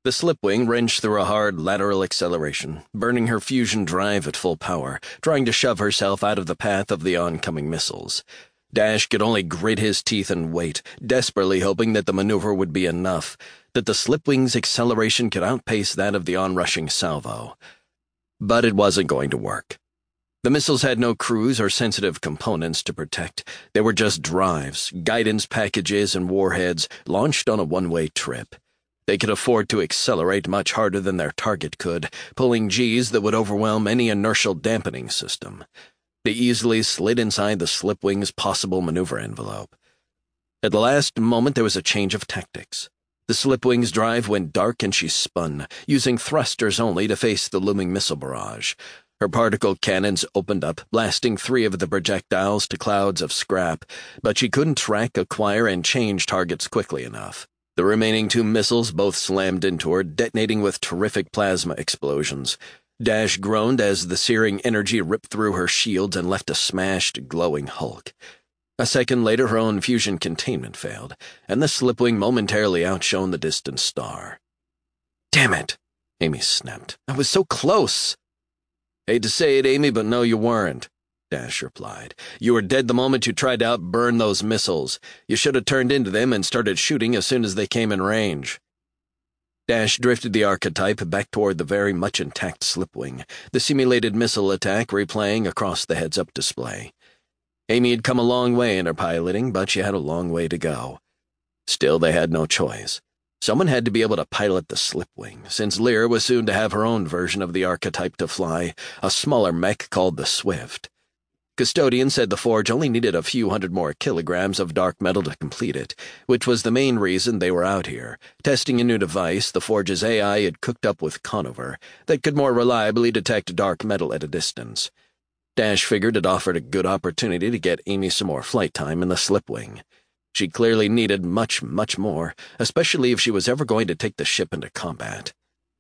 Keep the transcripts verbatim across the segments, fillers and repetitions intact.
The slipwing wrenched through a hard lateral acceleration, burning her fusion drive at full power, trying to shove herself out of the path of the oncoming missiles. Dash could only grit his teeth and wait, desperately hoping that the maneuver would be enough, that the slipwing's acceleration could outpace that of the onrushing salvo. But it wasn't going to work. The missiles had no crews or sensitive components to protect. They were just drives, guidance packages, and warheads launched on a one-way trip. They could afford to accelerate much harder than their target could, pulling G's that would overwhelm any inertial dampening system. They easily slid inside the slipwing's possible maneuver envelope. At the last moment, there was a change of tactics. The slipwing's drive went dark and she spun, using thrusters only to face the looming missile barrage. Her particle cannons opened up, blasting three of the projectiles to clouds of scrap, but she couldn't track, acquire, and change targets quickly enough. The remaining two missiles both slammed into her, detonating with terrific plasma explosions. Dash groaned as the searing energy ripped through her shields and left a smashed, glowing hulk. A second later, her own fusion containment failed, and the slipwing momentarily outshone the distant star. "Damn it," Amy snapped. "I was so close." "Hate to say it, Amy, but no, you weren't," Dash replied. "You were dead the moment you tried to outburn those missiles. You should have turned into them and started shooting as soon as they came in range." Dash drifted the archetype back toward the very much intact slipwing, the simulated missile attack replaying across the heads-up display. Amy had come a long way in her piloting, but she had a long way to go. Still, they had no choice. Someone had to be able to pilot the slipwing, since Lyra was soon to have her own version of the archetype to fly, a smaller mech called the Swift. Custodian said the Forge only needed a few hundred more kilograms of dark metal to complete it, which was the main reason they were out here, testing a new device the Forge's A I had cooked up with Conover that could more reliably detect dark metal at a distance. Dash figured it offered a good opportunity to get Amy some more flight time in the slipwing. She clearly needed much, much more, especially if she was ever going to take the ship into combat.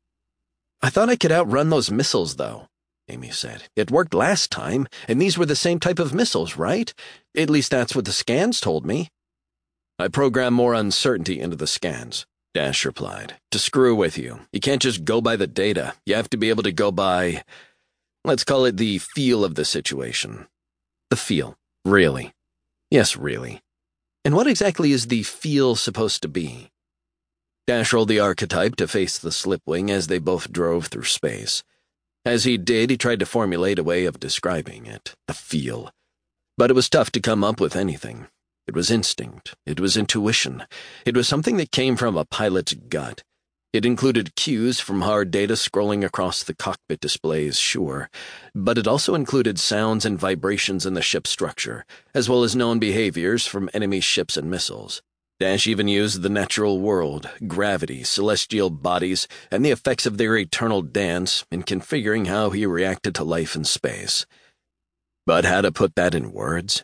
"I thought I could outrun those missiles, though," Amy said. "It worked last time, and these were the same type of missiles, right? At least that's what the scans told me." "I programmed more uncertainty into the scans," Dash replied. "To screw with you. You can't just go by the data. You have to be able to go by, let's call it the feel of the situation." "The feel? Really?" "Yes, really. And what exactly is the feel supposed to be?" Dash rolled the archetype to face the slipwing as they both drove through space. As he did, he tried to formulate a way of describing it, the feel. But it was tough to come up with anything. It was instinct. It was intuition. It was something that came from a pilot's gut. It included cues from hard data scrolling across the cockpit displays, sure, but it also included sounds and vibrations in the ship's structure, as well as known behaviors from enemy ships and missiles. Dash even used the natural world, gravity, celestial bodies, and the effects of their eternal dance in configuring how he reacted to life in space. But how to put that in words?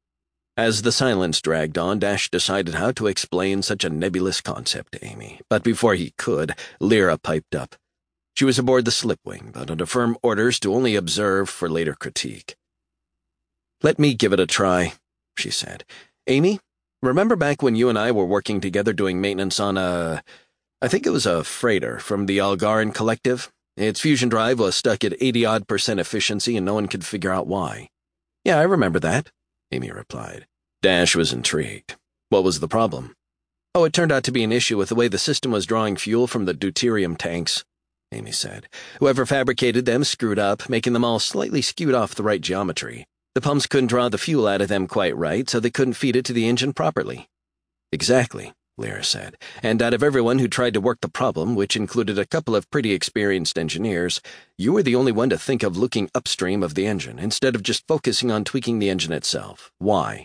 As the silence dragged on, Dash decided how to explain such a nebulous concept to Amy, but before he could, Lyra piped up. She was aboard the slipwing, but under firm orders to only observe for later critique. "Let me give it a try," she said. "Amy, remember back when you and I were working together doing maintenance on a... I think it was a freighter from the Algaran Collective? Its fusion drive was stuck at eighty-odd percent efficiency and no one could figure out why." "Yeah, I remember that," Amy replied. Dash was intrigued. What was the problem? "Oh, it turned out to be an issue with the way the system was drawing fuel from the deuterium tanks," Amy said. "Whoever fabricated them screwed up, making them all slightly skewed off the right geometry. The pumps couldn't draw the fuel out of them quite right, so they couldn't feed it to the engine properly." "Exactly," Lyra said. "And out of everyone who tried to work the problem, which included a couple of pretty experienced engineers, you were the only one to think of looking upstream of the engine, instead of just focusing on tweaking the engine itself. Why?"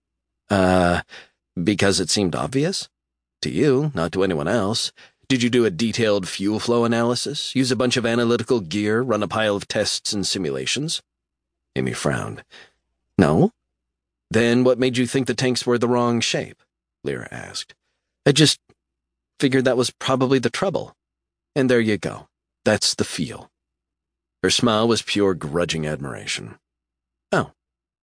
Uh, because it seemed obvious? To you, not to anyone else. Did you do a detailed fuel flow analysis, use a bunch of analytical gear, run a pile of tests and simulations?" Amy frowned. "No." "Then what made you think the tanks were the wrong shape?" Lyra asked. "I just figured that was probably the trouble. And there you go. That's the feel." Her smile was pure grudging admiration.